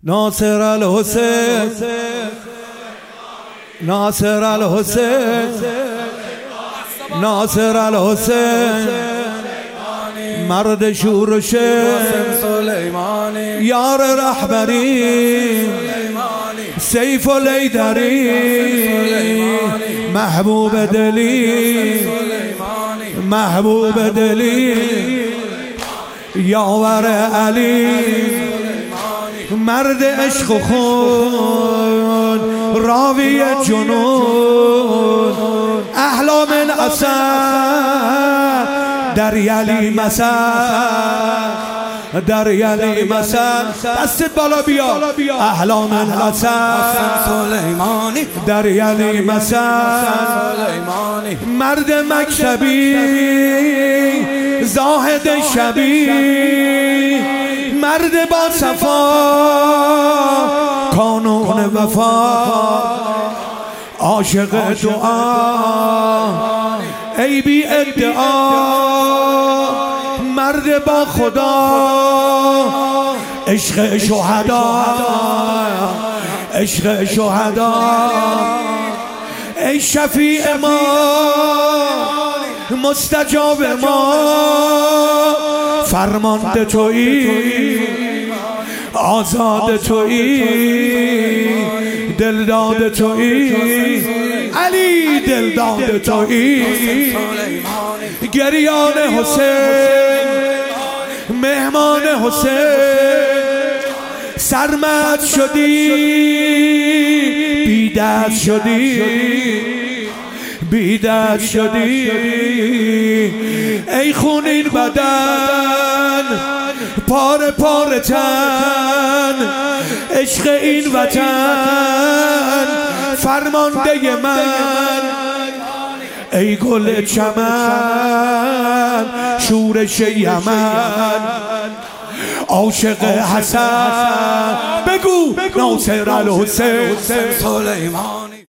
ناصر الحسین، ناصر الحسین، ناصر الحسین، مرد شور و سلیمانی، یار رهبری سیف و لیدری، محبوب دلی، محبوب دلی، یاور علی، مرد عشق و خون، راوی جنون، احلام الاسد، در یلی مثل، در یلی مثل، دست بالا بیا، احلام الاسد سلیمانی، در یلی مثل، مرد مکتبی، زاهد شبی، مرد با صفا، کانون وفا، عاشق دعا، ای بی ادعا، مرد با خدا، عشق شهدا، عشق شهدا، ای شفیع ما، مستجاب ما، فرمانده تویی، آزاد تویی، دلداد تویی، علی دلداد تویی، گریان حسین، مهمان حسین، سرمد شدی، بیدست شدی، بیدست شدی، ای خونین بدن، پاره پاره تن، عشق این وطن، فرمانده من، ای گل چمن، شورش یمن، عاشق حسن، بگو ناصر الحسین سلیمان.